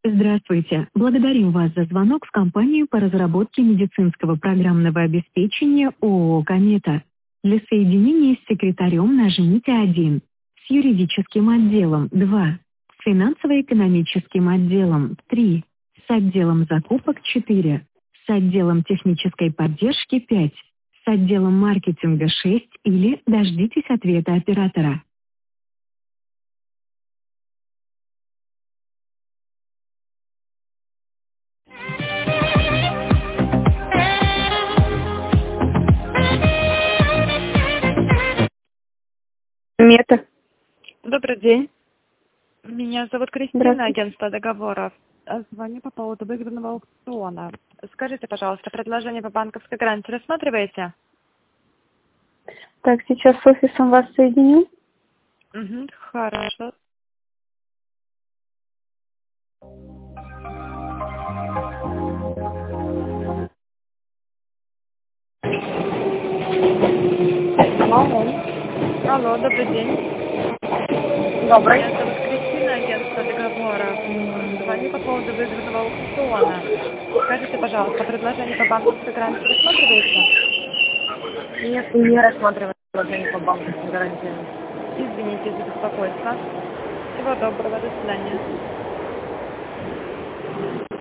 Здравствуйте. Благодарим вас за звонок в компанию по разработке медицинского программного обеспечения ООО «Комета». Для соединения с секретарем нажмите 1, с юридическим отделом 2, с финансово-экономическим отделом 3, с отделом закупок 4, с отделом технической поддержки 5, с отделом маркетинга 6 или дождитесь ответа оператора. Мета. Добрый день. Меня зовут Кристина, Здравствуйте. агентство договоров. Звоню по поводу выигранного аукциона. Скажите, пожалуйста, предложение по банковской гарантии рассматриваете? Так, сейчас с офисом вас соединю. Угу, хорошо. Алло, добрый день. Добрый. Меня зовут Кристина, агентство договоров. Звоню по поводу выигранного аукциона. Скажите, пожалуйста, предложение по банковской гарантии рассматриваете? Нет, не рассматриваем предложение по банковской гарантии. Извините за беспокойство. Всего доброго, до свидания.